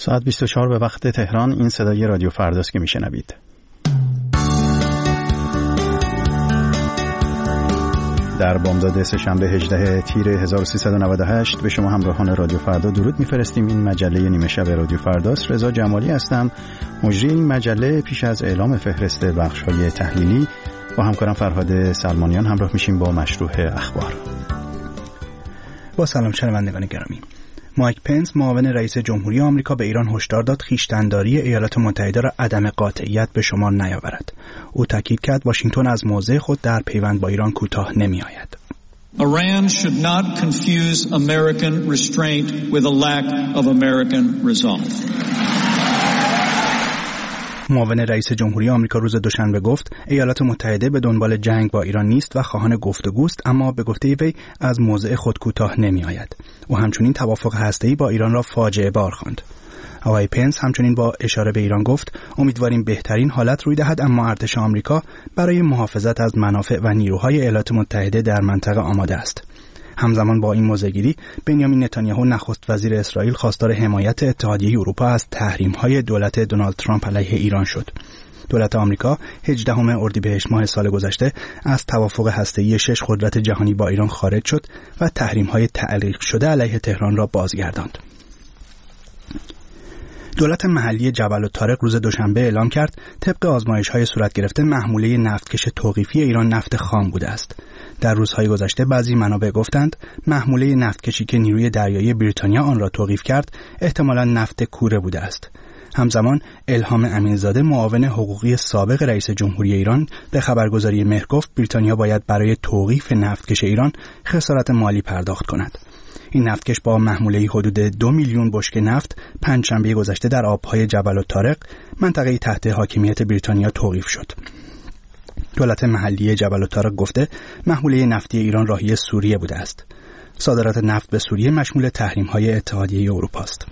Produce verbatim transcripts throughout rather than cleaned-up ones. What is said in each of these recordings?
ساعت بیست و چهار به وقت تهران. این صدای رادیو فرداست که میشنوید. در بامداد سه‌شنبه هجدهم تیر هزار و سیصد و نود و هشت به شما همراهان رادیو فردا درود میفرستیم. این مجله نیمه شب رادیو فرداست. رضا جمالی هستم، مجری این مجله. پیش از اعلام فهرست بخش‌های تحلیلی با همکارم فرهاد سلمانیان همراه میشیم با مشروح اخبار. با سلام شنوندگان گرامی. مایک پنس معاون رئیس جمهوری آمریکا به ایران هشدار داد خویشتن‌داری ایالات متحده را عدم قاطعیت به شمار نیاورد. او تاکید کرد واشنگتن از موضع خود در پیوند با ایران کوتاه نمی‌آید. Iran should not confuse American restraint with a lack of American resolve. معاون رئیس جمهوری آمریکا روز دوشنبه گفت ایالات متحده به دنبال جنگ با ایران نیست و خواهان گفتگوست، اما به گفته وی از موضع خود کوتاه نمی‌آید. او همچنین توافق هسته‌ای با ایران را فاجعه بار خواند. آقای پنس همچنین با اشاره به ایران گفت امیدواریم بهترین حالت روی دهد، اما ارتش آمریکا برای محافظت از منافع و نیروهای ایالات متحده در منطقه آماده است. همزمان با این موضع‌گیری بنیامین نتانیاهو نخست وزیر اسرائیل خواستار حمایت اتحادیه اروپا از تحریم‌های دولت دونالد ترامپ علیه ایران شد. دولت آمریکا هجدهم اردیبهشت ماه سال گذشته از توافق هسته‌ای شش قدرت جهانی با ایران خارج شد و تحریم‌های تعلیق شده علیه تهران را بازگرداند. دولت محلی جبل الطارق روز دوشنبه اعلام کرد طبق آزمایش‌های صورت گرفته محموله نفتکش توقیفی ایران نفت خام بوده است. در روزهای گذشته بعضی منابع گفتند محموله نفتکشی که نیروی دریایی بریتانیا آن را توقیف کرد احتمالاً نفت کوره بوده است. همزمان الهام امینزاده معاون حقوقی سابق رئیس جمهوری ایران به خبرگزاری مهر گفت بریتانیا باید برای توقیف نفتکش ایران خسارت مالی پرداخت کند. این نفتکش با محموله حدود دو میلیون بشکه نفت پنجشنبه گذشته در آبهای جبل الطارق منطقه‌ای تحت حاکمیت بریتانیا توقیف شد. دولت محلی جبل الطارق گفته محموله نفتی ایران راهی سوریه بوده است. صادرات نفت به سوریه مشمول تحریم‌های اتحادیه اروپا است.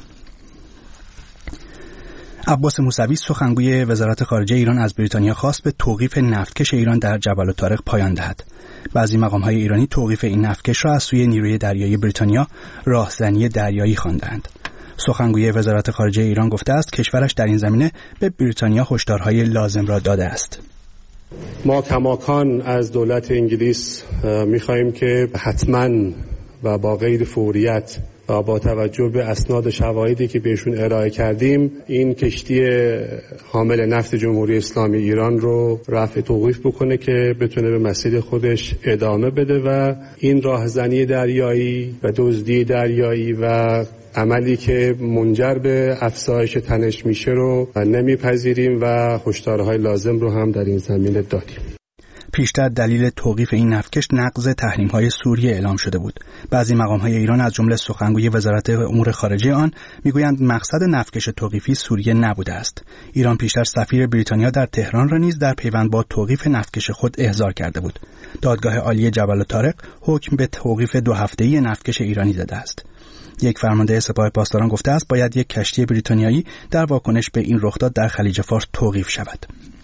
عباس موسوی سخنگوی وزارت خارجه ایران از بریتانیا خواست به توقیف نفتکش ایران در جبل الطارق پایان دهد. بعضی مقام‌های ایرانی توقیف این نفتکش را از سوی نیروی دریایی بریتانیا راهزنی دریایی خواندند. سخنگوی وزارت خارجه ایران گفته است کشورش در این زمینه به بریتانیا هشدارهای لازم را داده است. ما کماکان از دولت انگلیس می‌خواهیم که حتماً و با غیر فوریت و با توجه به اسناد و شواهدی که بهشون ارائه کردیم این کشتی حامل نفت جمهوری اسلامی ایران رو رفع توقیف بکنه که بتونه به مسیر خودش ادامه بده و این راهزنی دریایی و دزدی دریایی و عملی که منجر به افزایش تنش میشه رو نمیپذیریم و هشدارهای لازم رو هم در این زمینه دادیم. پیشتر دلیل توقیف این نفتکش نقض تحریم‌های سوریه اعلام شده بود. بعضی مقام‌های ایران از جمله سخنگوی وزارت امور خارجه آن میگویند مقصد نفتکش توقیفی سوریه نبوده است. ایران پیشتر سفیر بریتانیا در تهران را نیز در پیوند با توقیف نفتکش خود احضار کرده بود. دادگاه عالی جبل الطارق حکم به توقیف دو هفته‌ای نفتکش ایرانی داده است. یک فرمانده سپاه پاسداران گفته است باید یک کشتی بریتانیایی در واکنش به این رخداد در خلیج فارس توقیف شود.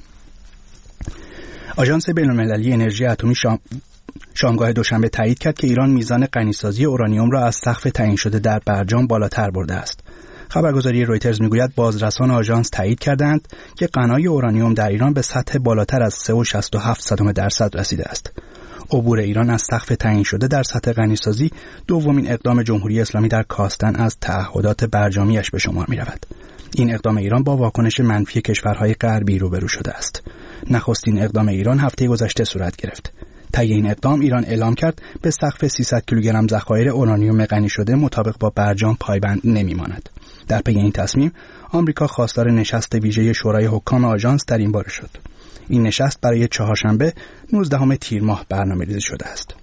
آژانس بین‌المللی انرژی اتمی شام... شامگاه دوشنبه تایید کرد که ایران میزان غنیسازی اورانیوم را از سقف تعیین شده در برجام بالاتر برده است. خبرگزاری رویترز میگوید بازرسان آژانس تایید کردند که غنای اورانیوم در ایران به سطح بالاتر از سه و شصت و هفت صدم درصد رسیده است. عبور ایران از سقف تعیین شده در سطح غنیسازی دومین اقدام جمهوری اسلامی در کاستن از تعهدات برجامیش به شمار می‌رود. این اقدام ایران با واکنش منفی کشورهای غربی روبرو شده است. نخستین اقدام ایران هفته گذشته صورت گرفت. طی این اقدام ایران اعلام کرد به سقف سیصد کیلوگرم ذخایر اورانیوم غنی شده مطابق با برجام پایبند نمی‌ماند. در پی این تصمیم آمریکا خواستار نشست ویژه شورای حکام آژانس در این باره شد. این نشست برای چهارشنبه نوزدهم تیر ماه برنامه‌ریزی شده است.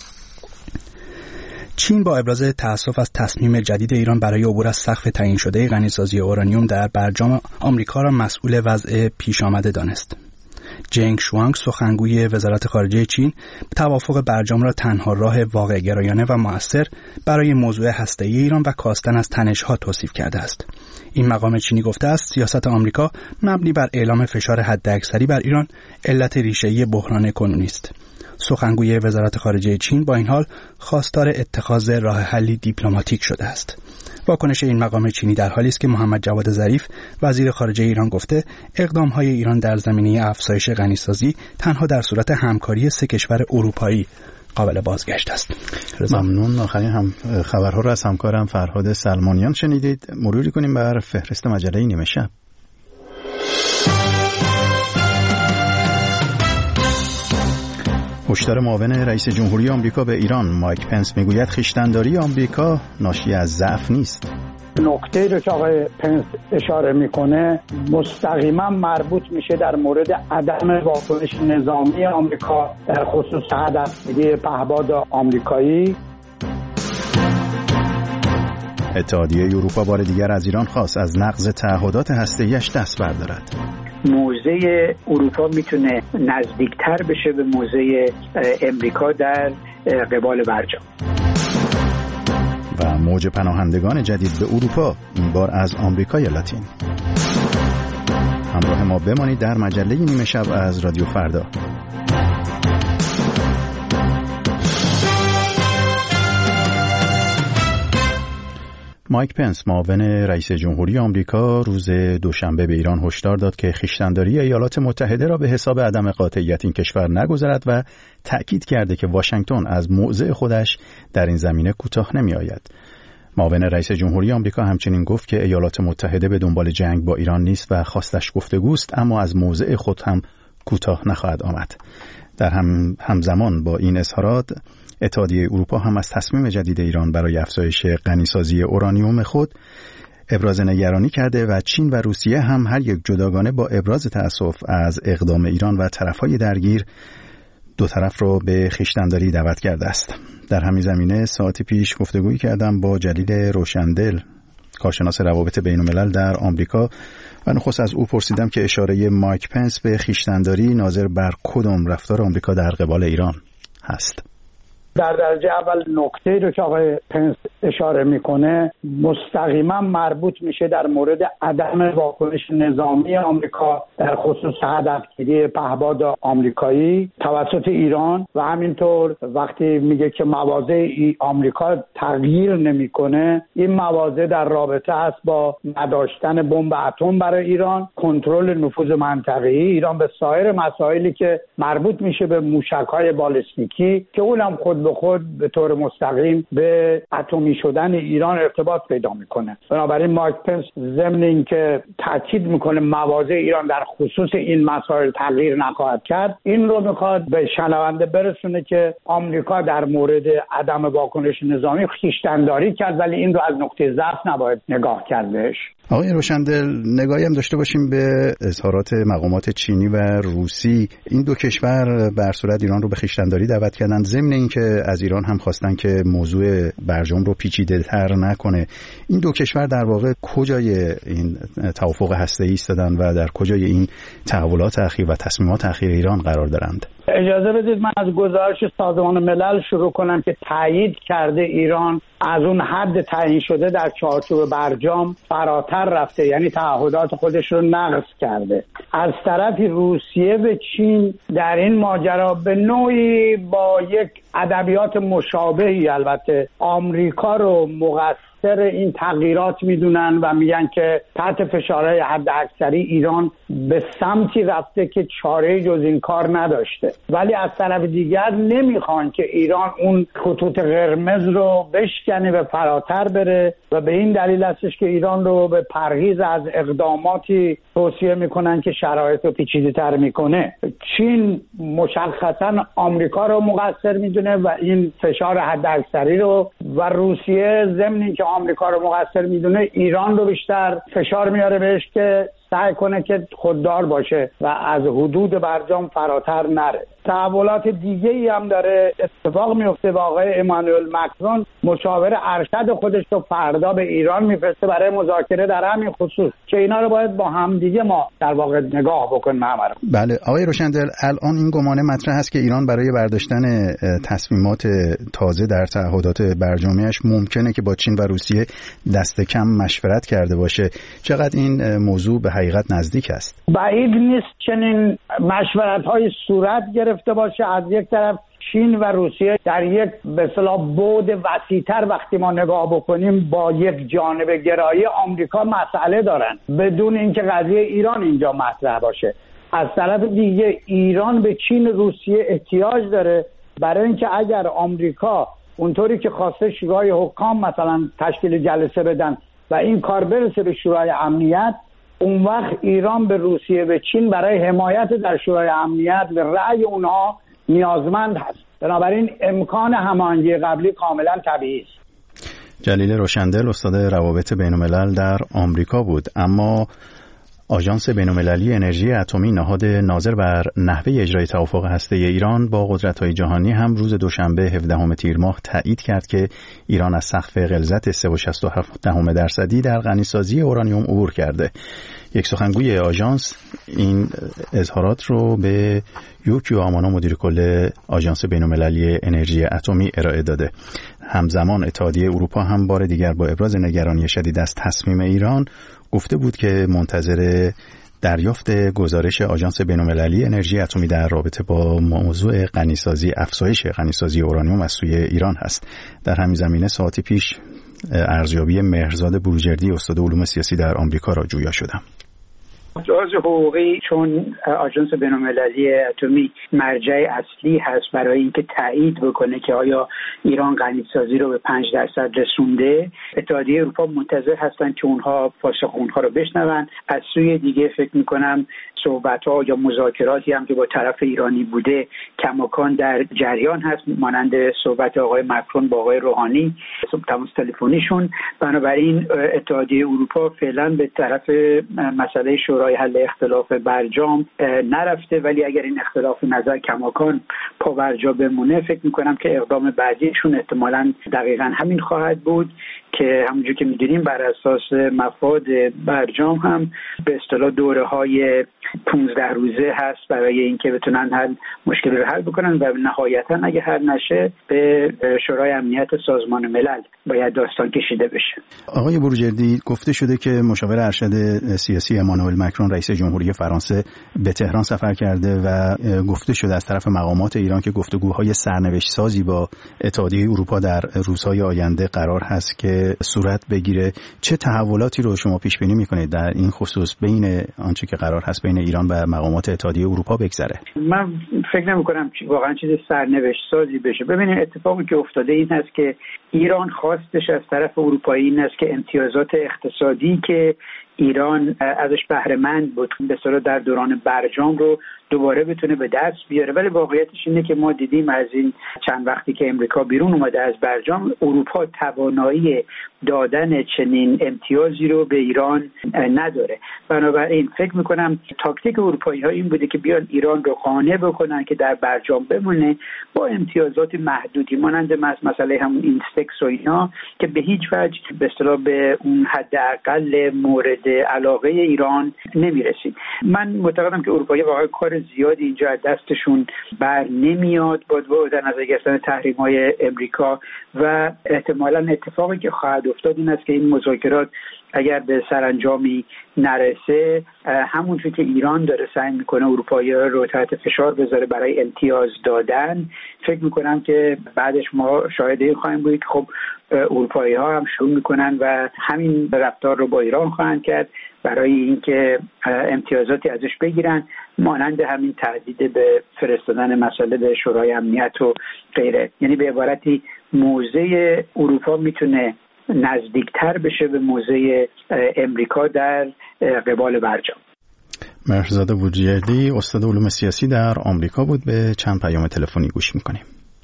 چین با ابراز تأسف از تصمیم جدید ایران برای عبور از سقف تعیین شده غنیسازی اورانیوم در برجام آمریکا را مسئول وضع پیش آمده دانست. جنگ شوانگ سخنگوی وزارت خارجه چین توافق برجام را تنها راه واقع گرایانه و مؤثر برای موضوع هسته‌ای ایران و کاستن از تنش‌ها توصیف کرده است. این مقام چینی گفته است سیاست آمریکا مبنی بر اعلام فشار حداکثری بر ایران علت ریشه‌ای بحران کنونی است. سخنگوی وزارت خارجه چین با این حال خواستار اتخاذ راه حلی دیپلماتیک شده است. واکنش این مقام چینی در حالی است که محمد جواد ظریف وزیر خارجه ایران گفته اقدام‌های ایران در زمینه افزایش غنیسازی تنها در صورت همکاری سه کشور اروپایی قابل بازگشت است. ممنون. آخرین هم خبرها رو از همکارم فرهاد سلمانیان شنیدید. مروری کنیم بر فهرست مجله نیمه شب. هشدار معاون رئیس جمهوری آمریکا به ایران. مایک پنس میگوید خویشتن‌داری آمریکا ناشی از ضعف نیست. نکته‌ای رو که آقای پنس اشاره میکنه مستقیما مربوط میشه در مورد عدم واکنش نظامی آمریکا در خصوص هدفگیری پهپاد آمریکایی. اتحادیه اروپا بار دیگر از ایران خواست از نقض تعهدات هسته‌ایش دست بردارد. موضع اروپا میتونه نزدیکتر بشه به موضع امریکا در قبال برجام. و موج پناهندگان جدید به اروپا، این بار از آمریکای لاتین. همراه ما بمانید در مجله نیمه شب از رادیو فردا. مایک پنس معاون رئیس جمهوری آمریکا روز دوشنبه به ایران هشدار داد که خویشتن‌داری ایالات متحده را به حساب عدم قاطعیت این کشور نگذارد و تأکید کرده که واشنگتن از موضع خودش در این زمینه کوتاه نمی‌آید. معاون رئیس جمهوری آمریکا همچنین گفت که ایالات متحده به دنبال جنگ با ایران نیست و خواستش گفتگوست، اما از موضع خود هم کوتاه نخواهد آمد. در هم همزمان با این اظهارات اتحادیه اروپا هم از تصمیم جدید ایران برای افزایش غنیسازی اورانیوم خود ابراز نگرانی کرده و چین و روسیه هم هر یک جداگانه با ابراز تأسف از اقدام ایران و طرفهای درگیر دو طرف را به خویشتن‌داری دعوت کرده است. در همین زمینه ساعتی پیش گفتگویی کردم با جلیل روشندل، کارشناس روابط بین‌الملل در آمریکا، و نخست از او پرسیدم که اشاره مایک پنس به خویشتن‌داری ناظر بر کدام رفتار آمریکا در قبال ایران هست. در درجه اول نکته‌ای رو که آقای پنس اشاره میکنه مستقیما مربوط میشه در مورد عدم واکنش نظامی آمریکا در خصوص هدفگیری پهپاد آمریکایی توسط ایران و همینطور وقتی میگه که مواضع آمریکا تغییر نمیکنه، این مواضع در رابطه است با نداشتن بمب اتم برای ایران، کنترل نفوذ منطقه‌ای ایران به سایر مسائلی که مربوط میشه به موشک‌های بالستیکی که اونم خود به خود به طور مستقیم به اتمی شدن ایران ارتباط پیدا میکنه. بنابراین مایک پنس ضمن اینکه تاکید میکنه مواضع ایران در خصوص این مسائل تغییر نخواهد کرد، این رو میخواد به شنونده برسونه که آمریکا در مورد عدم واکنش نظامی خویشتن‌داری کرد، ولی این رو از نقطه ضعف نباید نگاه کردش. آقای روشندل، نگاهی هم داشته باشیم به اظهارات مقامات چینی و روسی. این دو کشور به هر صورت ایران رو به خویشتن‌داری دعوت کردن، ضمن اینکه از ایران هم خواستن که موضوع برجام رو پیچیده‌تر نکنه. این دو کشور در واقع کجای این توافق هسته‌ای ایستادن و در کجای این تحولات اخیر و تصمیمات اخیر ایران قرار دارند؟ اجازه بدید من از گزارش سازمان ملل شروع کنم که تایید کرده ایران از اون حد تعیین شده در چارچوب برجام فراتر رفته، یعنی تعهدات خودش رو نقض کرده. از طرفی روسیه و چین در این ماجرا به نوعی با یک ادبیات مشابهی البته آمریکا رو مقصر این تغییرات میدونن و میگن که تحت فشارهای حد اکثری ایران به سمتی رفته که چاره جز این کار نداشته، ولی از طرف دیگر نمیخوان که ایران اون خطوط قرمز رو بشکنه و فراتر بره و به این دلیل هستش که ایران رو به پرهیز از اقداماتی توصیه میکنن که شرایط رو پیچیده‌تر میکنه. چین مشخصا آمریکا رو مقصر میدونه و این فشار حد اکثری رو، و روسیه ضمن اینکه آمریکا رو مقصر میدونه ایران رو بیشتر فشار میاره بهش که سعی کنه که خوددار باشه و از حدود برجام فراتر نره. تحولات دیگه ای هم داره اتفاق میفته و آقای امانوئل مکرون مشاور ارشد خودش رو فردا به ایران میفرسته برای مذاکره در همین خصوص که اینا رو باید با هم دیگه ما در واقع نگاه بکنیم. همراه بله آقای روشندل، الان این گمانه مطرح هست که ایران برای برداشتن تصمیمات تازه در تعهدات برجامیش ممکنه که با چین و روسیه دست کم مشورت کرده باشه. چقدر این موضوع به حقیقت نزدیک است؟ بعید نیست چنین مشورت‌های صورت گرفته باشه. از یک طرف چین و روسیه در یک به اصطلاح بعد وسیع‌تر وقتی ما نگاه بکنیم با یک جانب گرایی آمریکا مسئله دارن بدون اینکه قضیه ایران اینجا مطرح باشه. از طرف دیگه ایران به چین روسیه احتیاج داره برای اینکه اگر آمریکا اونطوری که خواسته شورای حکام مثلا تشکیل جلسه بدن و این کار برسه به شورای امنیت، اون وقت ایران به روسیه و چین برای حمایت در شورای امنیت به رأی اونها نیازمند هست. بنابراین امکان هماهنگی قبلی کاملا طبیعی است. جلیل روشندل استاد روابط بین‌الملل در آمریکا بود. اما آژانس بین‌المللی انرژی اتمی نهاد ناظر بر نحوه اجرای توافق هسته‌ای ایران با قدرت‌های جهانی هم روز دوشنبه هفدهم تیر ماه تایید کرد که ایران از سقف غلظت سه و شصت و هفت دهم درصدی در غنیسازی اورانیوم عبور کرده. یک سخنگوی آژانس این اظهارات رو به یوکیو آمانا مدیر کل آژانس بین‌المللی انرژی اتمی ارائه داده. همزمان اتحادیه اروپا هم بار دیگر با ابراز نگرانی شدید از تصمیم ایران گفته بود که منتظر دریافت گزارش آژانس بین‌المللی انرژی اتمی در رابطه با موضوع غنیسازی افزایش غنیسازی اورانیوم از سوی ایران هست. در همین زمینه ساعتی پیش ارزیابی مهرزاد بروجردی استاد علوم سیاسی در آمریکا را جویا شدم. جواز حقوقی چون آژانس بین‌المللی اتمی مرجع اصلی هست برای اینکه تایید بکنه که آیا ایران غنیسازی رو به پنج درصد رسونده، اتحادیه اروپا منتظر هستن که اونها پاسخ اونها رو بشنون. از سوی دیگه فکر میکنم صحبت‌ها یا مذاکراتی هم که با طرف ایرانی بوده کماکان در جریان هست، مانند صحبت آقای مکرون با آقای روحانی تماس تلفنیشون. بنابراین اتحادیه اروپا فعلا به طرف مسئله شورای حل اختلاف برجام نرفته، ولی اگر این اختلاف نظر کماکان پابرجا بمونه فکر میکنم که اقدام بعدیشون احتمالاً دقیقاً همین خواهد بود که همونجور که میدونیم بر اساس مفاد برجام هم به اصطلاح دوره‌های پانزده روزه هست برای اینکه بتونن حل مشکل رو حل بکنن و نهایتاً اگه حل نشه به شورای امنیت سازمان ملل باید داستان کشیده بشه. آقای بروجردی، گفته شده که مشاور ارشد سیاسی امانوئل مکرون رئیس جمهوری فرانسه به تهران سفر کرده و گفته شده از طرف مقامات ایران که گفتگوهای سرنوشت سازی با اتحادیه اروپا در روزهای آینده قرار هست که صورت بگیره. چه تحولاتی رو شما پیش بینی میکنید در این خصوص بین آنچه که قرار هست بین ایران و مقامات اتحادیه اروپا بگذره؟ من فکر نمی‌کنم واقعا چیز سرنوشت سازی بشه. ببینید اتفاقی که افتاده این هست که ایران خواستش از طرف اروپایی این است که امتیازات اقتصادی که ایران ازش بهره مند بود به اصطلاح در دوران برجام رو دوباره بتونه به دست بیاره، ولی واقعیتش اینه که ما دیدیم از این چند وقتی که امریکا بیرون اومده از برجام، اروپا توانایی دادن چنین امتیازی رو به ایران نداره. بنابراین فکر میکنم تاکتیک اروپایی ها این بوده که بیان ایران رو قانع بکنن که در برجام بمونه با امتیازات محدودی مانند مسئله همون اینستکس و اینا که به هیچ وجه به اصطلاح به اون حداقل مورد علاقه ایران نمیرسید. من معتقدم که اروپایی واقعا کار زیادی اینجا از دستشون بر نمیاد با در نظر گرفتن تحریم‌های امریکا و احتمالاً اتفاقی که خواهد افتاد این است که این مذاکرات اگر به سرانجامی نرسه، همونجور که ایران داره سعی میکنه اروپایی‌ها رو تحت فشار بذاره برای امتیاز دادن، فکر میکنم که بعدش ما شاهد این خواهیم بود که خب اروپایی‌ها هم شروع میکنن و همین رفتار رو با ایران خواهند کرد برای اینکه امتیازاتی ازش بگیرن، مانند همین تهدید به فرستادن مسئله به شورای امنیت و غیره. یعنی به عبارتی موضع اروپا میتونه نزدیکتر بشه به موضع امریکا در قبال برجام. مهرزاد بروجردی استاد علوم سیاسی در آمریکا بود. به چند پیام تلفنی گوش میکنیم.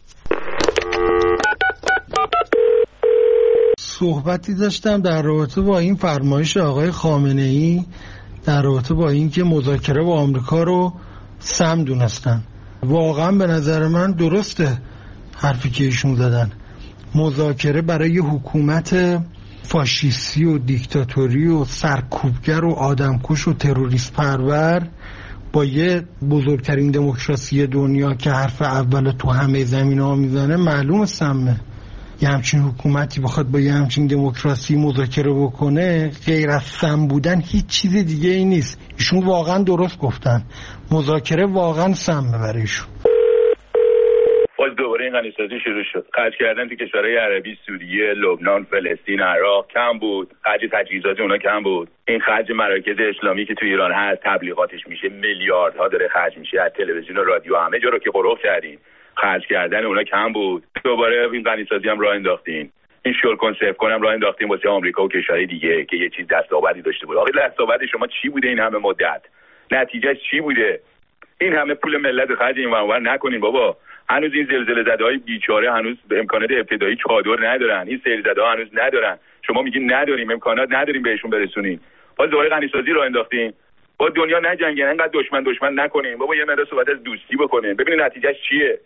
صحبتی داشتم در رابطه با این فرمایش آقای خامنه‌ای در رابطه با این که مذاکره با آمریکا رو سم دونستن. واقعا به نظر من درسته حرفی که ایشون زدن. مذاکره برای حکومت فاشیستی و دیکتاتوری و سرکوبگر و آدمکش و تروریست پرور با یه بزرگترین دموکراسی دنیا که حرف اول تو همه زمینه‌ها میزنه معلوم سمه. یه همچین حکومتی بخواد با یه همچین دموکراسی مذاکره بکنه، غیر از سم بودن هیچ چیز دیگه ای نیست. ایشون واقعا درست گفتن، مذاکره واقعا سمه برای ایشون. Well, دوباره این غنیسازی شروع شد. خرج کردن تو کشورهای عربی، سوریه، لبنان، فلسطین، عراق کم بود. خرج تجهیزات اونا کم بود. این خرج مراکز اسلامی که تو ایران هست، تبلیغاتش میشه میلیاردها داره خرج میشه. از تلویزیون و رادیو همه جا رو که قرق کردیم. خرج کردن اونا کم بود. دوباره این غنیسازی هم راه انداختین. این شل کنسرو کنم راه انداختیم واسه آمریکا و کشورهای دیگه که یه چیز دستاوردی داشته بود. آخه دستاورد شما چی بوده این همه مدت؟ نتیجهش چی بوده؟ این همه پول ملت خرج این ور نکنین بابا. هنوز این زلزله زده‌های بیچاره هنوز به امکانات ابتدایی چادر ندارن. این سیل زده‌ها هنوز ندارن. شما میگین نداریم، امکانات نداریم بهشون برسونین. باز دوباره غنیسازی راه انداختین. با دنیا نجنگین، انقدر دشمن دشمن نکنین. بابا یه مقدار صحبت از دوستی بکنین. ببینین نتیجهش چیه.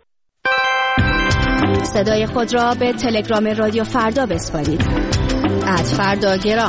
صدای خود را به تلگرام رادیو فردا بسپارید. ات فردا گرام.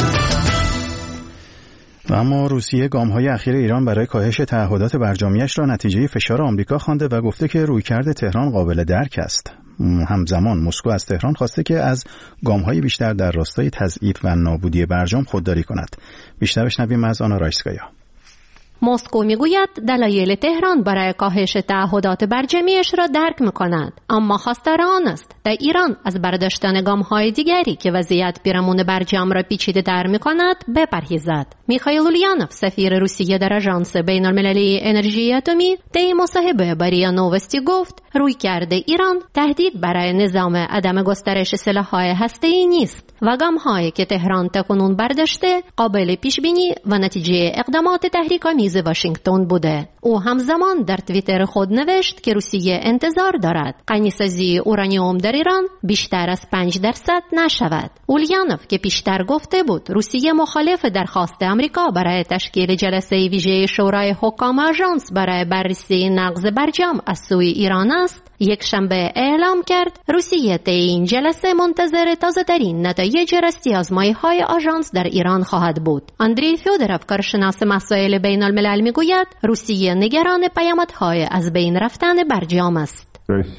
و اما روسیه گام‌های اخیر ایران برای کاهش تعهدات برجامیش را نتیجه فشار آمریکا خوانده و گفته که رویکرد تهران قابل درک است. همزمان مسکو از تهران خواسته که از گام‌های بیشتر در راستای تضعیف و نابودی برجام خودداری کند. بیشتر بشنویم از آنا رایسکایا. مسکو میگوید دلایل تهران برای کاهش تعهدات برجامیش را درک می‌کند، اما خواستار آن است در ایران از برداشتن گام‌های دیگری که وضعیت پیرامون برجام را پیچیده‌تر می‌کند بپرهیزد. میخائیل اوليانوف سفیر روسیه در آژانس بین‌المللی انرژی اتمی طی مصاحبه با ریا نووستی گفت رویکرد ایران تهدید برای نظام عدم گسترش سلاح‌های هسته‌ای نیست و گام‌هایی که تهران تاکنون برداشته قابل پیش‌بینی و نتیجه اقدامات تحریک‌آمیز واشنگتن بوده. او همزمان در توییتر خود نوشت که روسیه انتظار دارد غنیسازی اورانیوم در ایران بیشتر از پنج درصد نشود. اوليانوف که پیشتر گفته بود روسیه مخالف درخواست آمریکا برای تشکیل جلسه ویژه شورای حکام آژانس برای بررسی نقض برجام از سوی ایران است، یک شنبه اعلام کرد روسیه طی این جلسه منتظر تازه‌ترین نتایج راستی آزمایی‌های آژانس در ایران خواهد بود. اندری فیودروف کارشناس مسائل بین‌الملل میگوید روسیه نگران پیامدهای از بین رفتن برجام است.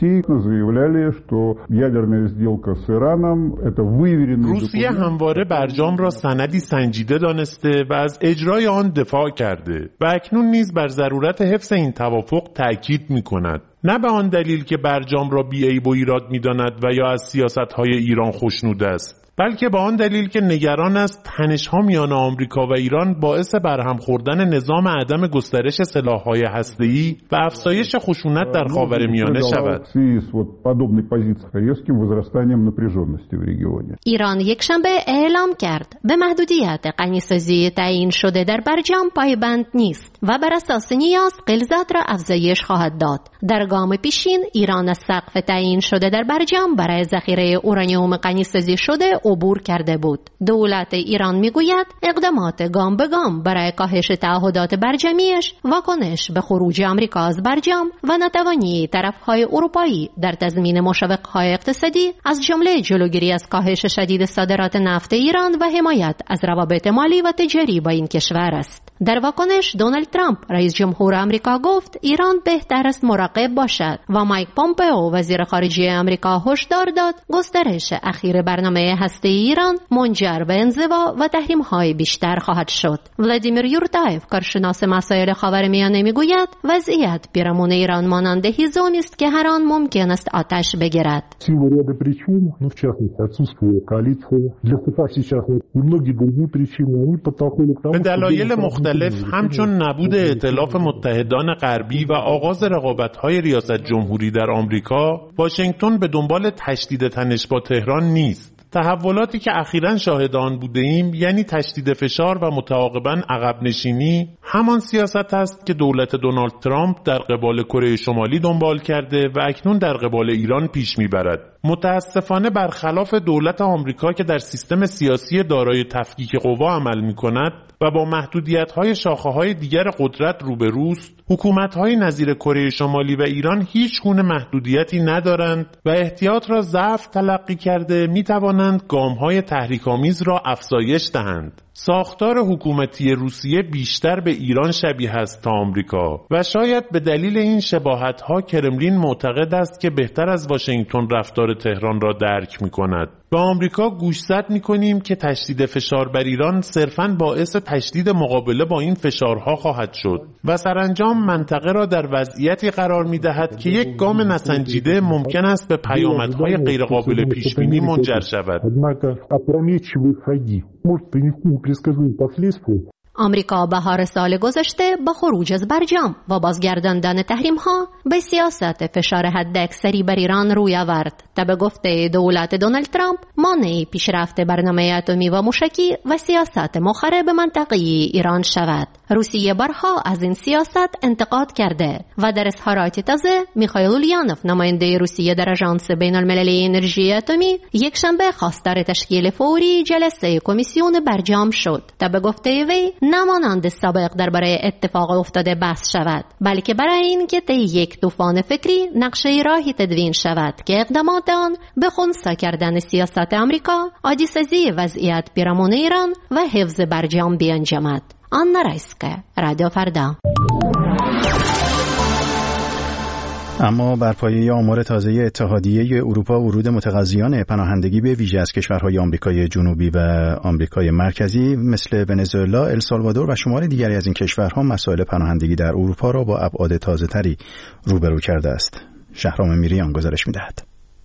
روسیه همواره برجام را سندی سنجیده دانسته و از اجرای آن دفاع کرده و اکنون نیز بر ضرورت حفظ این توافق تأکید می‌کند. نه به آن دلیل که برجام را بی‌عیب و ایراد می‌داند و یا از سیاست‌های ایران خوشنود است، بلکه به آن دلیل که نگران است تنش‌ها میان آمریکا و ایران باعث برهم خوردن نظام عدم گسترش سلاح‌های هسته‌ای و افزایش خشونت در خاورمیانه شود. ایران یکشنبه اعلام کرد به محدودیت غنیسازی تعیین شده در برجام پایبند نیست و بر اساس نیاز غلظت را افزایش خواهد داد. در گام پیشین ایران از سقف تعیین شده در برجام برای ذخیره اورانیوم غنیسازی شده عبور کرده بود. دولت ایران میگوید اقدامات گام به گام برای کاهش تعهدات برجامیش واکنش به خروج آمریکا از برجام و ناتوانی طرف‌های اروپایی در تضمین مشوق‌های اقتصادی از جمله جلوگیری از کاهش شدید صادرات نفت ایران و حمایت از روابط مالی و تجاری با این کشور است. در واکنش دونالد ترامپ رئیس جمهور آمریکا گفت ایران بهتر است مراقب باشد و مایک پومپئو وزیر خارجه آمریکا هشدار داد گسترش اخیر برنامه هسته ایران منجر به انزوا و تحریم‌های بیشتر خواهد شد. ولادیمیر یورتایف کارشناس مسائل خاورمیانه میگوید وضعیت پیرامون ایران مانند هیزمی است که هر آن ممکن است آتش بگیرد. به دلایل مختلف همچون نبود ائتلاف متحدان غربی و آغاز رقابت‌های ریاست جمهوری در آمریکا، واشنگتن به دنبال تشدید تنش با تهران نیست. تحولاتی که اخیراً شاهد آن بودیم یعنی تشدید فشار و متعاقباً عقب نشینی همان سیاست است که دولت دونالد ترامپ در قبال کره شمالی دنبال کرده و اکنون در قبال ایران پیش میبرد. متاسفانه برخلاف دولت آمریکا که در سیستم سیاسی دارای تفکیک قوا عمل میکند و با محدودیت‌های شاخه‌های دیگر قدرت روبروست، حکومت‌های نظیر کره شمالی و ایران هیچ گونه محدودیتی ندارند و احتیاط را ضعف تلقی کرده می‌توانند گام‌های تحریک‌آمیز را افزایش دهند. ساختار حکومتی روسیه بیشتر به ایران شبیه است تا آمریکا و شاید به دلیل این شباهت‌ها کرملین معتقد است که بهتر از واشنگتن رفتار تهران را درک می‌کند. به آمریکا گوشزد می‌کنیم که تشدید فشار بر ایران صرفاً باعث تشدید مقابله با این فشارها خواهد شد و سرانجام منطقه را در وضعیتی قرار می‌دهد که یک گام نسنجیده ممکن است به پیامدهای غیرقابل پیش‌بینی منجر شود. آمریکا بهار سال گذشته با خروج از برجام و بازگرداندن تحریم‌ها به سیاست فشار حداکثری بر ایران روی آورد تا به گفته دولت دونالد ترامپ مانع پیشرفت برنامه اتمی و موشکی و سیاست مخرب منطقه‌ای ایران شود. روسیه بارها از این سیاست انتقاد کرده و در اظهارات تازه میخائیل اولیانوف نماینده روسیه در آژانس بین‌المللی انرژی اتمی یک شنبه خواستار تشکیل فوری جلسه کمیسیون برجام شد تا به گفته وی نمانند سابق درباره اتفاق افتاده بحث شود، بلکه برای این که طی یک طوفان فکری نقشه راهی تدوین شود که اقدامات آن به خنثی کردن سیاست آمریکا، عادی‌سازی وضعیت پیرامون ایران و حفظ برجام بیانجامد. آنا رایسکا، رادیو فردا. اما بر پایه آمار تازه اتحادیه اروپا ورود متقاضیان پناهندگی به ویژه از کشورهای آمریکای جنوبی و آمریکای مرکزی مثل ونزوئلا، السالوادور و شمار دیگری از این کشورها مسائل پناهندگی در اروپا را با ابعاد تازه‌تری روبرو کرده است. شهرام میریان گزارش می‌دهد.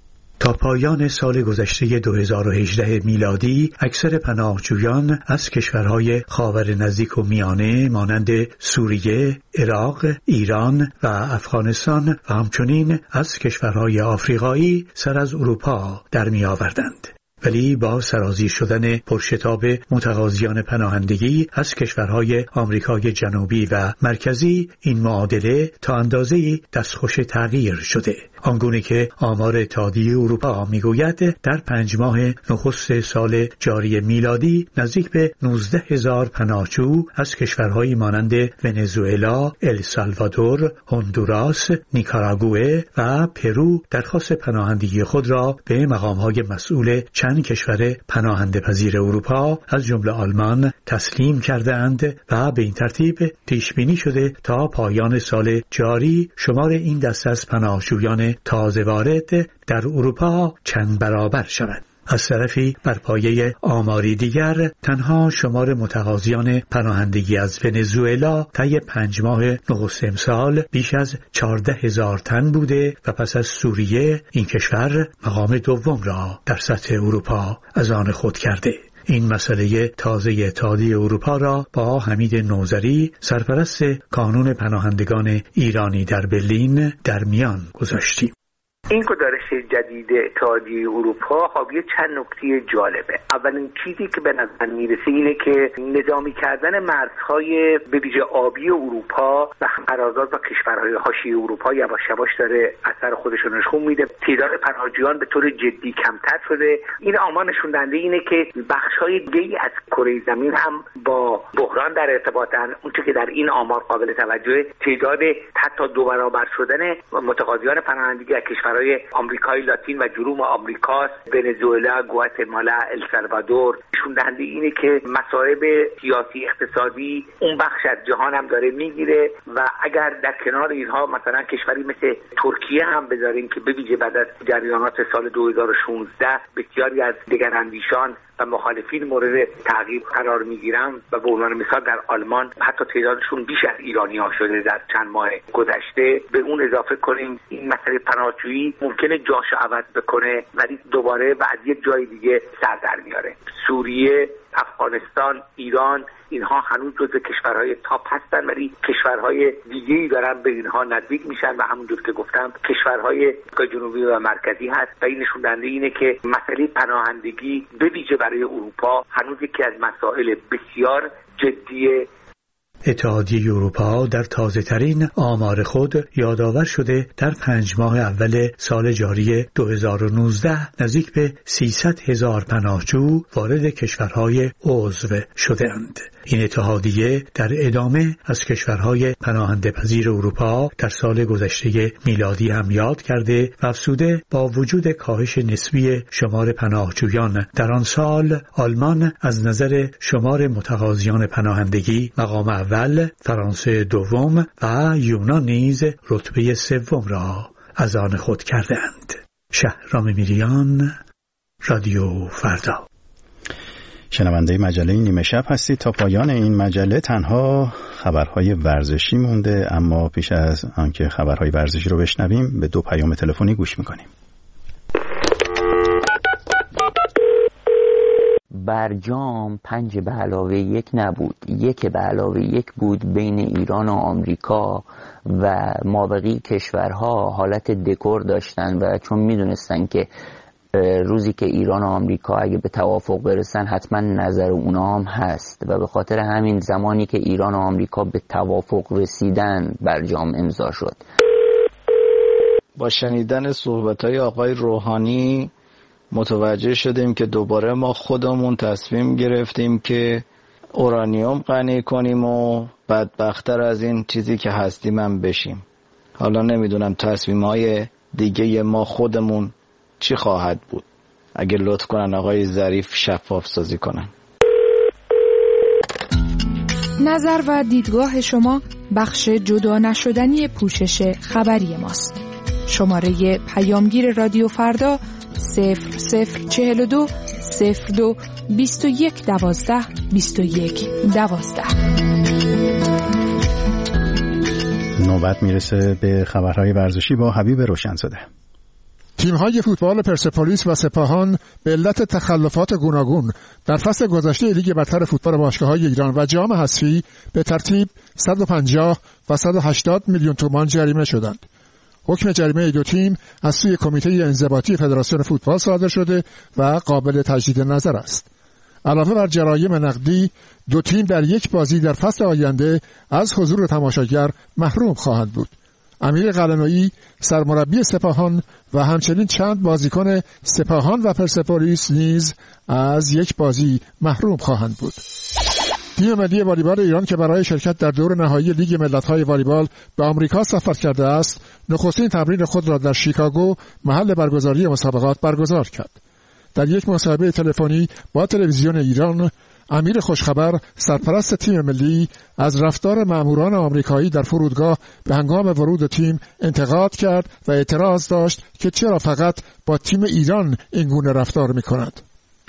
تا پایان سال گذشته دو هزار و هجده میلادی اکثر پناهجویان از کشورهای خاور نزدیک و میانه مانند سوریه، عراق، ایران و افغانستان و همچنین از کشورهای آفریقایی سر از اروپا در می آوردند. ولی با سرازیر شدن پرشتاب متقاضیان پناهندگی از کشورهای آمریکای جنوبی و مرکزی این معادله تا اندازه‌ای دستخوش تغییر شده، آنگونه که آمار اتحادیه اروپا میگوید در پنج ماه نخست سال جاری میلادی نزدیک به نوزده هزار پناهجو از کشورهایی مانند ونزوئلا، السالوادور، هندوراس، نیکاراگوئه و پرو درخواست پناهندگی خود را به مقام‌های مسئول چند کشور پناهنده پذیر اروپا از جمله آلمان تسلیم کردند و به این ترتیب پیش بینی شده تا پایان سال جاری شمار این دسته از پناهجویان تازه وارد در اروپا چند برابر شود. از طرفی بر پایه آماری دیگر تنها شمار متقاضیان پناهندگی از ونزوئلا طی پنج ماه نخست امسال بیش از چهارده هزار تن بوده و پس از سوریه این کشور مقام دوم را در سطح اروپا از آن خود کرده. این مسئله تازه اتحادیه اروپا را با حمید نوذری سرپرست کانون پناهندگان ایرانی در برلین در میان گذاشتیم. این گزارش جدید اتحادیه اروپا حاوی چند نکته جالبه. اولین چیزی که به نظر میرسه اینه که نظامی کردن مرزهای به ویژه آبی اروپا و قرارداد با کشورهای حاشیه اروپا یواش یواش داره اثر خودش رو نشون میده. تعداد پناهجویان به طور جدی کمتر شده. این آمار نشون دهنده اینه که بخش‌های دیگه‌ای از کره زمین هم با بحران در ارتباطن. اونچه که در این آمار قابل توجه تعداد حتی دو برابر شدن متقاضیان پناهندگی از کشورهای آمریکای لاتین و جنوب آمریکا، ونزوئلا، گواتمالا، السالوادور نشون دهنده اینه که مصائب سیاسی اقتصادی اون بخش از جهان هم داره میگیره و اگر در کنار اینها مثلا کشوری مثل ترکیه هم بذاریم که به ویژه بعد از جریانات سال دو هزار و شانزده بسیاری از دگراندیشان و مخالفین مورد تعقیب قرار میگیرن و به عنوان مثال در آلمان حتی تعدادشون بیش از ایرانی‌ها شده در چند ماه گذشته. به اون اضافه کنیم این مسئله پناهجویی ممکنه جاشو عوض بکنه ولی دوباره و از یک جای دیگه سر در میاره. سوریه، افغانستان، ایران اینها هنوز جزو کشورهای تاپ هستن ولی کشورهای دیگه‌ای دارن به اینها نزدیک میشن و همونجور که گفتم کشورهای جنوبی و مرکزی هست و این نشون دهنده اینه که مسئله پناهندگی به ویژه برای اروپا هنوز یکی از مسائل بسیار جدیه. اتحادیه اروپا در تازه ترین آمار خود یادآور شده در پنج ماه اول سال جاری دو هزار و نوزده نزدیک به سیصد هزار پناهجو وارد کشورهای عضو شده‌اند. این اتحادیه در ادامه از کشورهای پناهنده پذیر اروپا در سال گذشته میلادی هم یاد کرده و افزوده با وجود کاهش نسبی شمار پناهجویان در آن سال آلمان از نظر شمار متقاضیان پناهندگی مقام اول، فرانسه دوم و یونان نیز رتبه سوم را از آن خود کردند. شهرام میریان، رادیو فردا. شنونده مجله نیمه شب هستید. تا پایان این مجله تنها خبرهای ورزشی مونده، اما پیش از آنکه خبرهای ورزشی رو بشنویم به دو پیام تلفنی گوش میکنیم. برجام پنج به علاوه یک نبود، یک به علاوه یک بود بین ایران و آمریکا و مابقی کشورها حالت دکور داشتن و چون میدونستن که روزی که ایران و آمریکا اگه به توافق برسن حتما نظر اونا هم هست و به خاطر همین زمانی که ایران و آمریکا به توافق رسیدن برجام امضا شد. با شنیدن صحبت‌های آقای روحانی متوجه شدیم که دوباره ما خودمون تصمیم گرفتیم که اورانیوم غنی کنیم و بدبخت‌تر از این چیزی که هستیم هم بشیم. حالا نمیدونم تصمیم‌های دیگه ما خودمون چی خواهد بود. اگه لطف کنن آقای ظریف شفاف سازی کنن. نظر و دیدگاه شما بخش جدا نشدنی پوشش خبری ماست. شماره پیامگیر رادیو فردا صفر صفر چهل و دو صفر دو بیست و یک دوازده بیست و یک دوازده. نوبت میرسه به خبرهای ورزشی با حبیب روشنزاده. تیم‌های فوتبال پرسپولیس و سپاهان به علت تخلفات گوناگون در فصل گذشته لیگ برتر فوتبال باشگاه‌های ایران و جام حذفی به ترتیب صد و پنجاه و صد و هشتاد میلیون تومان جریمه شدند. حکم جریمه دو تیم از سوی کمیته انضباطی فدراسیون فوتبال صادر شده و قابل تجدید نظر است. علاوه بر جرایم نقدی، دو تیم در یک بازی در فصل آینده از حضور تماشاگر محروم خواهند بود. امیر قلنویی سرمربی سپاهان و همچنین چند بازیکن سپاهان و پرسپولیس نیز از یک بازی محروم خواهند بود. تیم ملی والیبال ایران که برای شرکت در دور نهایی لیگ ملت‌های والیبال به آمریکا سفر کرده است، نخستین تمرین خود را در شیکاگو محل برگزاری مسابقات برگزار کرد. در یک مصاحبه تلفنی با تلویزیون ایران، امیر خوشخبر سرپرست تیم ملی از رفتار ماموران آمریکایی در فرودگاه به هنگام ورود تیم انتقاد کرد و اعتراض داشت که چرا فقط با تیم ایران این گونه رفتار می‌کنند.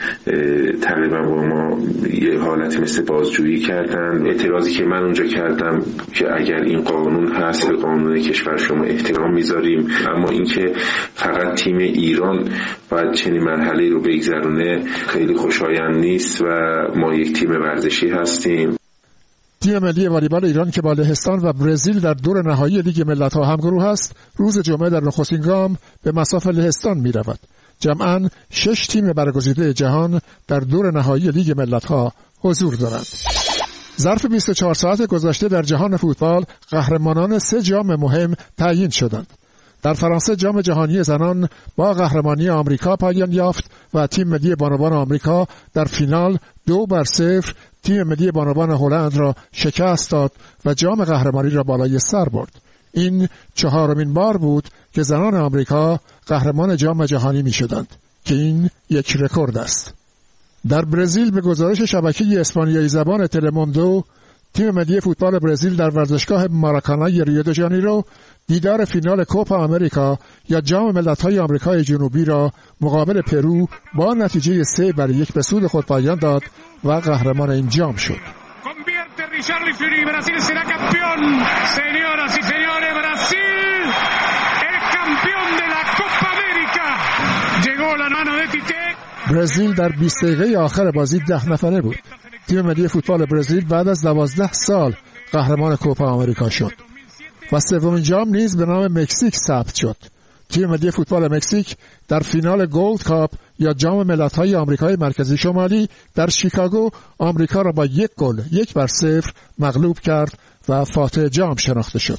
تقریبا با ما یه حالتی مثل بازجویی کردن. اعتراضی که من اونجا کردم که اگر این قانون هست به قانون کشور شما احترام میذاریم، اما اینکه فقط تیم ایران باید چنین مرحله رو بگذرونه خیلی خوشایند نیست و ما یک تیم ورزشی هستیم. تیم ملی والیبال ایران که با لهستان و برزیل در دور نهایی لیگ ملت‌ها همگروه است، روز جمعه در نخستین گام به مصاف لهستان می‌رود. جمعاً شش تیم برگزیده جهان در دور نهایی لیگ ملت‌ها حضور دارند. ظرف بیست و چهار ساعت گذشته در جهان فوتبال قهرمانان سه جام مهم تعیین شدند. در فرانسه جام جهانی زنان با قهرمانی آمریکا پایان یافت و تیم ملی بانوان آمریکا در فینال دو بر صفر تیم ملی بانوان هلند را شکست داد و جام قهرمانی را بالای سر برد. این چهارمین بار بود که زنان آمریکا قهرمان جام جهانی می شدند که این یک رکورد است. در برزیل به گزارش شبکه اسپانیایی زبان تلموندو، تیم ملی فوتبال برزیل در ورزشگاه ماراکانای ریو د ژانیرو دیدار فینال کوپا آمریکا یا جام ملت‌های آمریکای جنوبی را مقابل پرو با نتیجه سه بر یک به سود خود پایان داد و قهرمان این جام شد. Richarlison, Brasil será campeón. Señoras y señores, Brasil es campeón de la Copa América. Llegó la mano de Tite. برزیل در بیست دقیقه آخر بازی ده نفره بود. تیم ملی فوتبال برزیل بعد از دوازده سال قهرمان کوپا آمریکا شد و سومین جام نیز به نام مکزیک ثبت شد. تیم ملی فوتبال مکزیک در فینال گولد کاپ یا جام ملت‌های آمریکای مرکزی شمالی در شیکاگو آمریکا را با یک گل یک بر صفر مغلوب کرد و فاتح جام شناخته شد.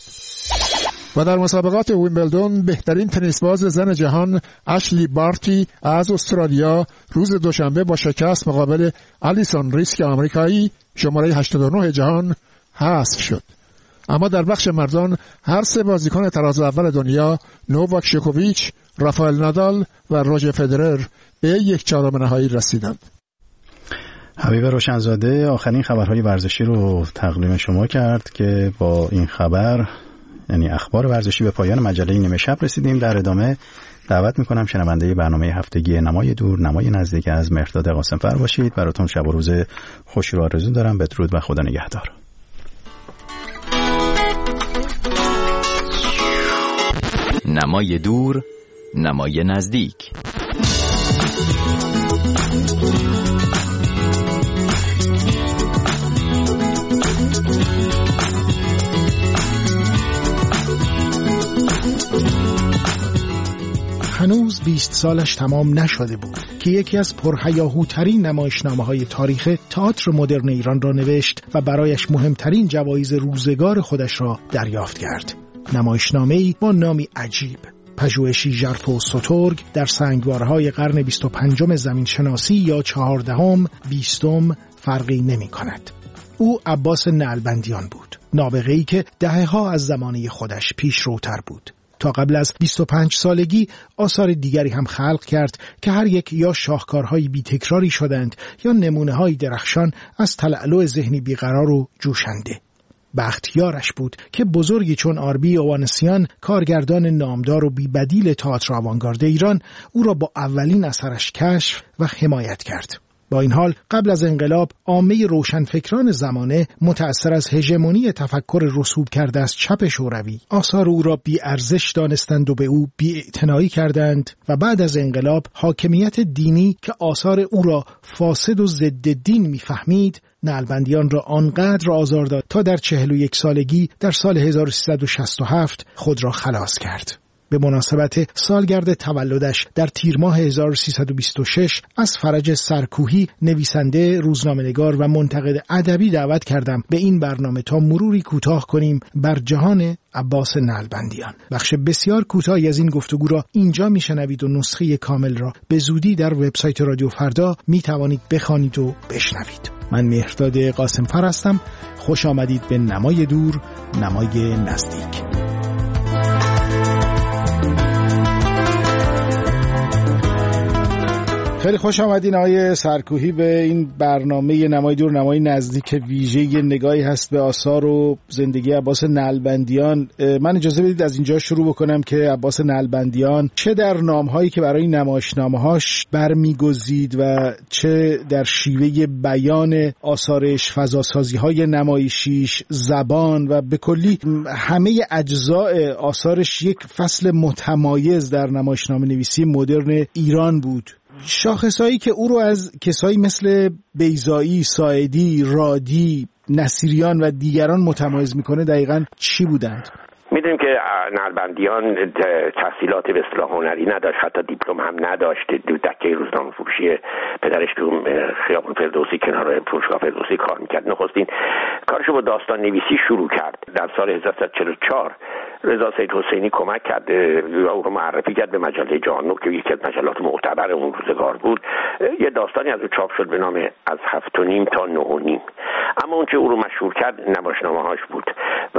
و در مسابقات ویمبلدون بهترین تنیسباز زن جهان اشلی بارتی از استرالیا روز دوشنبه با شکست مقابل الیسون ریسک آمریکایی شماره هشتاد و نه جهان حذف شد. اما در بخش مردان هر سه بازیکن تراز اول دنیا نوواک ژوکوویچ، رافائل نادال و روجر فدرر به یک چهارم نهایی رسیدند. حبیب روشنزاده آخرین خبرهای ورزشی رو تقدیم شما کرد که با این خبر یعنی اخبار ورزشی به پایان مجله نیمه شب رسیدیم. در ادامه دعوت میکنم شنونده برنامه هفتگی نمای دور نمای نزدیک از مهرداد قاسمفر باشید. براتون شب و روز خوشی رو آرزو دارم. بدرود و خدا نگهدار. نمای دور نمای نزدیک. هنوز بیست سالش تمام نشده بود که یکی از پرهیاهوترین نمایشنامه‌های تاریخ تئاتر مدرن ایران را نوشت و برایش مهمترین جوایز روزگار خودش را دریافت کرد. نمایشنامه‌ای با نامی عجیب، پژوهشی ژرف و سترگ در سنگوارهای قرن بیست و پنجم زمینشناسی یا چهاردهم، بیستم فرقی نمی کند. او عباس نعلبندیان بود، نابغه‌ای که دهه‌ها از زمانه خودش پیشروتر بود. تا قبل از بیست و پنج سالگی آثار دیگری هم خلق کرد که هر یک یا شاهکارهای بی تکراری شدند یا نمونه‌های درخشان از تلألؤ ذهنی بیقرار و جوشنده. بختیارش بود که بزرگی چون آربی اوانسیان، کارگردان نامدار و بی‌بدیل تئاتر آوانگارد ایران، او را با اولین اثرش کشف و حمایت کرد. با این حال قبل از انقلاب عامه روشنفکران زمانه متأثر از هژمونی تفکر رسوب کرده از چپ شوروی آثار او را بی ارزش دانستند و به او بی‌اعتنایی کردند و بعد از انقلاب حاکمیت دینی که آثار او را فاسد و ضد دین می‌فهمید نعلبندیان را آنقدر آزار داد تا در چهل و یک سالگی در سال هزار و سیصد و شصت و هفت خود را خلاص کرد. به مناسبت سالگرد تولدش در تیر ماه هزار و سیصد و بیست و شش از فرج سرکوهی، نویسنده، روزنامه‌نگار و منتقد ادبی دعوت کردم به این برنامه تا مروری کوتاه کنیم بر جهان عباس نعلبندیان. بخش بسیار کوتاهی از این گفتگو را اینجا میشنوید و نسخه کامل را به زودی در وبسایت رادیو فردا میتوانید بخوانید و بشنوید. من مهرداد قاسمفر هستم. خوش آمدید به نمای دور نمای نزدیک. خیلی خوش آمدین آقای سرکوهی به این برنامه نمای دور نمای نزدیک ویژه نگاهی هست به آثار و زندگی عباس نعلبندیان. من اجازه بدید از اینجا شروع بکنم که عباس نعلبندیان چه در نامهایی که برای نمایشنامه‌هاش برمیگزید و چه در شیوه بیان آثارش، فضاسازی‌های نمایشیش، زبان و به کلی همه اجزاء آثارش یک فصل متمایز در نمایشنامه نویسی مدرن ایران بود. شاخصهایی که او رو از کسایی مثل بیضایی، ساعدی، رادی، نصیریان و دیگران متمایز میکنه دقیقاً چی بودند؟ میدونیم که نعلبندیان تحصیلات به اصطلاح هنری نداشت، حتی دیپلم هم نداشت. دکه روزنامه فروشی پدرش تو خیابان فردوسی کنار فروشگاه فردوسی کار میکرد. نخستین کارشو با داستان نویسی شروع کرد. در سال هزار و سیصد و چهل و چهار رضا سید حسینی کمک کرد و او رو معرفی کرد به مجله جهان که یکی از مجلات معتبر اون روزگار بود. یه داستانی از او چاپ شد به نام از هفت و نیم تا نه و نیم. اما اون چه او رو مشهور کرد نمایشنامه‌هاش بود و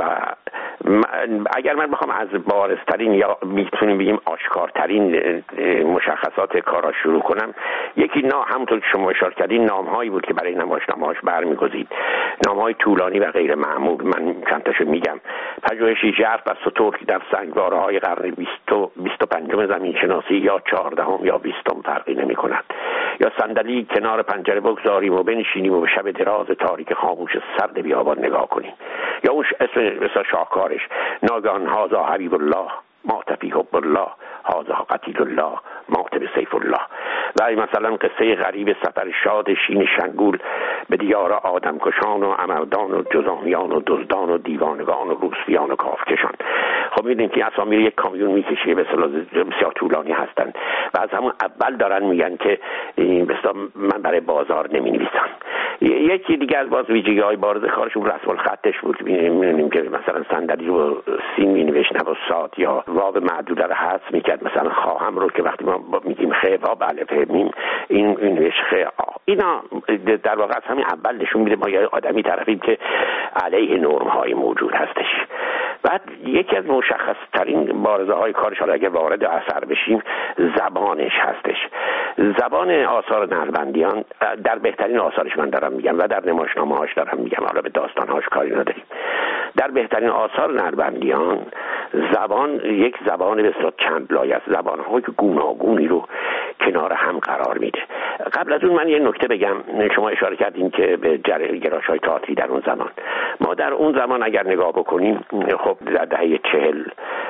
اگر من بخوام از بارزترین یا میتونیم بگیم آشکارترین مشخصات کارا شروع کنم، یکی نا همونطور که شما اشاره کردین نامهایی بود که برای نمایشنامه‌هاش برمیگزید، نامهای طولانی و غیر معمول. من چند تاشو میگم. پژوهشی ژرف و سترگ در سنگواره‌های قرن بیست و پنجم زمین شناسی یا چهاردهم یا بیستم فرقی نمی‌کند، یا صندلی کنار پنجره بگذاریم و بنشینیم و به شب دراز تاریک خاموش سرد بیابان نگاه کنیم، یا اون اسم مثلا شاهکارش ناگهان هازا حبیب الله مات فی حب الله هازا قتیل الله مات به سیف الله. و مثلا قصه غریب سفر شاد شین شنگول به دیار آدم کشان و امردان و جزامیان و دزدان و دیوانگان و روسفیان و کافکشان. خب میدونید که اسامی یک کامیون میکشه به اصطلاح بسیار طولانی هستن و از همون اول دارن میگن که به اصطلاح من برای بازار نمینویسم. یکی دیگه از باز ویژگی‌های بارز کارشون رسم الخطش بود. می‌بینیم که مثلا صندلی رو سین می‌نوشت و سات یا واو معدوده رو حذف می‌کرد، مثلا خواهم رو که وقتی ما میگیم خ و بله فهمیم این این نوشت خ. اینا در واقع از همین اول نشون میده ما یه آدمی طرفیم که علیه نرم‌های موجود هستش. بعد یکی از مشخص‌ترین بارزه‌های کارش، حالا اگه وارد اثر بشیم، زبانش هستش. زبان آثار نعلبندیان در بهترین آثارش من دارم میگم و در نمایشنامه‌هاش دارم میگم، حالا به داستان‌هاش کاری نداریم. در بهترین آثار نربندیان زبان یک زبان بسیار چند لایه است، زبان‌های گوناگونی رو کنار هم قرار میده. قبل از اون من یه نکته بگم. شما اشاره کردین که به گرایش‌های تئاتری در اون زمان، ما در اون زمان اگر نگاه بکنیم خب در دهه چهل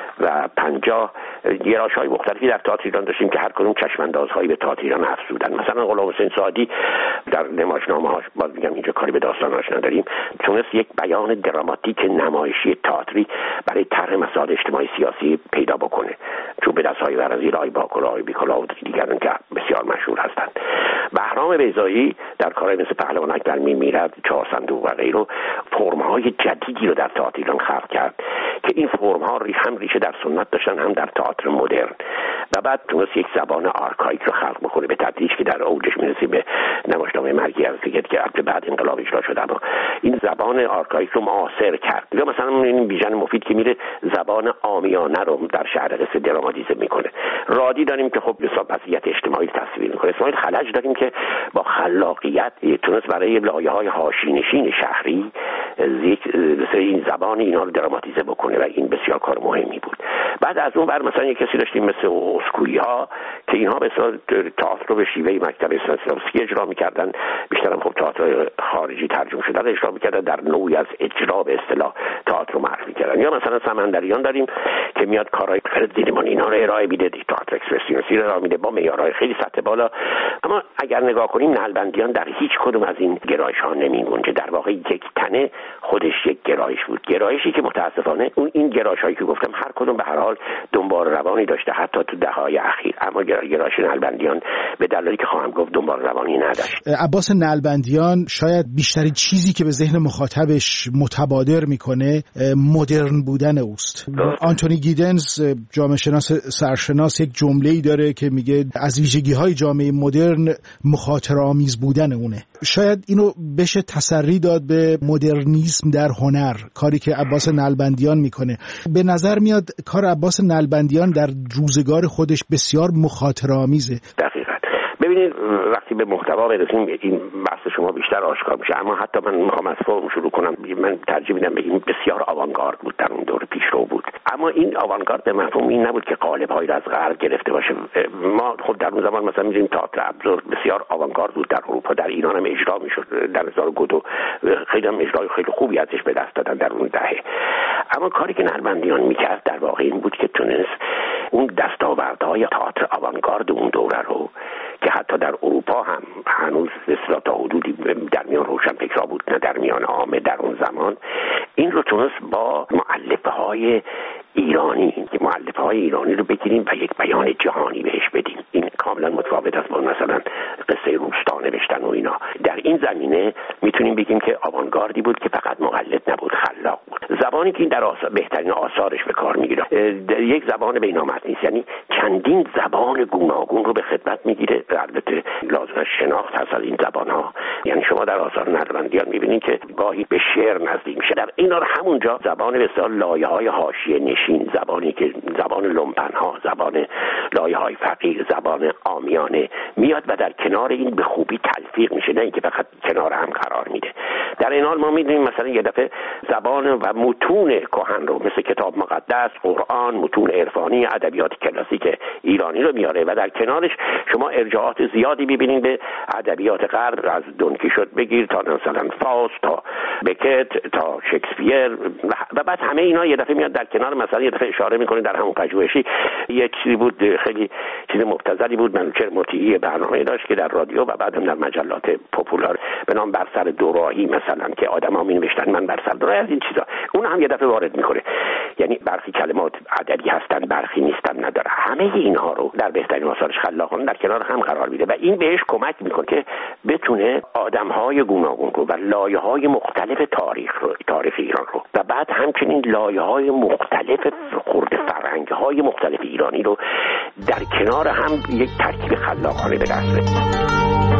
و پنجاه گرایش‌های مختلفی در تئاتر ایران داشتیم که هر کدوم چشم‌اندازهایی به تئاتر ایران افزودن. مثلا غلام حسین سعادی در نمایشنامه‌هاش، باز میگم اینجا کاری به داستاناش نداریم، تونست یک بیان دراماتیک نمایشی تئاتری برای طرح مسائل اجتماعی سیاسی پیدا بکنه، چون به دست‌های ورزی رای باکلا، رای بیکلا و دیگران که بسیار مشهور هستند. بهرام بیضایی در کارهای مثل پهلوانک در میمیرد، چهار صندوق و غیره فرم‌های جدیدی رو در تئاتر ایران خلق کرد که این فرم‌ها هم ریشه در سنت داشتن هم در تئاتر مدرن، و بعد تونست یک زبان آرکایک رو خلق بکنه به تدریج که در اوجش میرسه به نمایشنامه مرگی از دیگه که بعد انقلاب اجرا شد، اما این زبان آرکایک رو معاصر کرد. یا مثلا این بیژن مفید که میره زبان عامیانه رو در شعر قصه دراماتیزه میکنه. رادی داریم که خب حساب وضعیت اجتماعی تصویر میکنه. اسماعیل خلج داریم که با خلاقیت تونست برای لایه‌های حاشیه‌نشین شهری یک این زبان اینا رو دراماتیزه بکنه و این بسیار کار مهمی بود. بعد از اون بر مثلا یک کسی داشتیم مثل اسکویی که اینها به اصطلاح تئاتر رو به شیوه مکتب استانسلافسکی اجرا می‌کردن، بیشتر هم خب تئاتر خارجی ترجمه شده رو اجرا می‌کردن، در نوعی از اجرا به اصطلاح تئاتر رو معرفی کردن. یا مثلا سمندریان داریم که میاد کارهای فرد زیرمان اینا رو ارائه میده، تئاتر اکسپرسیونیستی رو ارائه میده با معیارهای خیلی سطح بالا. اما اگر نگاه کنیم نلبندیان در هیچ کدوم از این گرایش‌ها نمی‌گنجه، در واقع یک تنه خودش یک گرایش بود، گرایشی که متاسفانه اون این گرایش‌هایی که گفتم هر کدوم به هر حال دنبال روانی داشته حتی تو دهه‌های اخیر، اما گرایش نلبندیان به دلایلی که خواهم گفت دنبال روانی نداشت. عباس نلبندیان شاید بیشترین چیزی که به ذهن مخاطبش متبادر میکنه مدرن بودن اوست. آنتونی گیدنز جامعه شناس سرشناس یک جمله‌ای داره که میگه از ویژگی‌های جامعه مدرن مخاطره‌آمیز بودن اونه. شاید اینو بشه تسری داد به مدرنیسم در هنر، کاری که عباس نلبندیان میکنه. به نظر میاد کار عباس نلبندیان در روزگار خودش بسیار مخاطره‌آمیزه. دقیقاً. ببینید وقتی به محتوا برسیم این بحث شما بیشتر آشکار میشه، اما حتی من میخوام از فرم شروع کنم. من ترجیح میدم بگیم بسیار آوانگارد بود، در اون دور پیشرو بود، اما این آوانگارد به مفهوم این نبود که قالب‌هایی را از غرب گرفته باشه. ما خب در اون زمان مثلا می‌بینیم تئاتر ابزورد بسیار آوانگارد بود در اروپا، در ایران هم اجرا میشد، در هزار گودو خیلی هم اجرای خیلی خوبی ازش به دست دادن در اون دهه. اما کاری که نلبندیان میکرد در واقع این بود که تونست اون دستاوردهای تئاتر آوانگارد اون دوره رو که حتی در اروپا هم هنوز اصلا تا حدودی در میان روشنفکرها بود نه در میان عامه در اون زمان، این رو تونست با مؤلفه‌های ایرانی که مؤلفه‌های ایرانی رو بگیریم و یک بیان جهانی بهش بدیم. این کاملا متفاوت است با مثلا قصه روستا نوشتن و اینا. در این زمینه میتونیم بگیم که آوانگاردی بود که فقط مقلد نبود، خلاق بود. زبانی که این در آثار بهترین آثارش به کار میگیره یک زبان بین‌نامت نیست، یعنی چندین زبان گوناگون رو به خدمت میگیره. البته لازم شناخت هست از این زبان‌ها، یعنی شما در آثار نلبندیان میبینید که گاهی به شعر نزدیک میشه، در اینا همونجا زبان به اصطلاح لایه‌های حاشیه نشین، زبانی که زبان لومپن‌ها، زبان لایه‌های فقیر، زبان عامیانه میاد و در کنار این به خوبی تلفیق میشه، نه اینکه فقط کنار هم قرار میده. در این حال ما می‌بینیم مثلا یه دفعه زبان و متون کهن رو مثل کتاب مقدس، قرآن، متون عرفانی، ادبیات کلاسیک ایرانی رو میاره و در کنارش شما ارجاعات زیادی می‌بینید به ادبیات غرب، از دون کیشوت بگیر تا مثلا فاست تا بکت تا شکسپیر و بعد همه اینا یه دفعه میاد در کنار. مثلا یه دفعه اشاره می‌کنه در همون پژوهشی یه چیزی بود خیلی چیز مبتذلی بود، منوچهر مطیعی برنامه داشت که در رادیو و بعدم در مجلات پاپولار به نام بر سر دوراهی مثلا که آدم‌ها می‌نوشتن من بر سر دوراهی از این چیزا، اون هم یه دفعه وارد می‌کنه. یعنی برخی کلمات ادبی هستن برخی نیستن نداره، همه اینها رو در بهترین آثارش خلاقانه در کنار هم قرار میده و این بهش کمک میکنه که بتونه آدم‌های گوناگون رو و لایه‌های مختلف تاریخ رو تاریخ ایران رو و بعد همچنین لایه‌های مختلف خرد فرهنگ‌های مختلف ایرانی رو در کنار هم یک ترکیب خلاقانه به دست بیاره.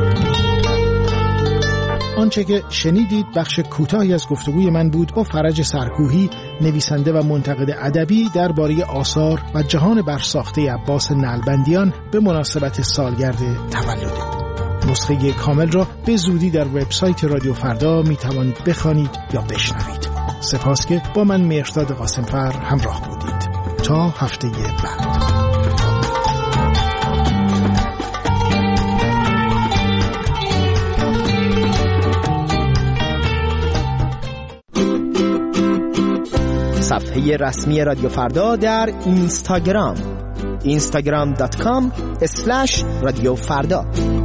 آنچه که شنیدید بخش کوتاهی از گفتگوی من بود با فرج سرکوهی، نویسنده و منتقد ادبی درباره آثار و جهان برساخته عباس نلبندیان به مناسبت سالگرد تولد. نسخه کامل را به زودی در وبسایت رادیو فردا می توانید بخوانید یا بشنوید. سپاس که با من مهرداد قاسمفر همراه بودید. تا هفته بعد. صفحه رسمی رادیو فردا در اینستاگرام اینستاگرام دات کام اسلش رادیو فردا.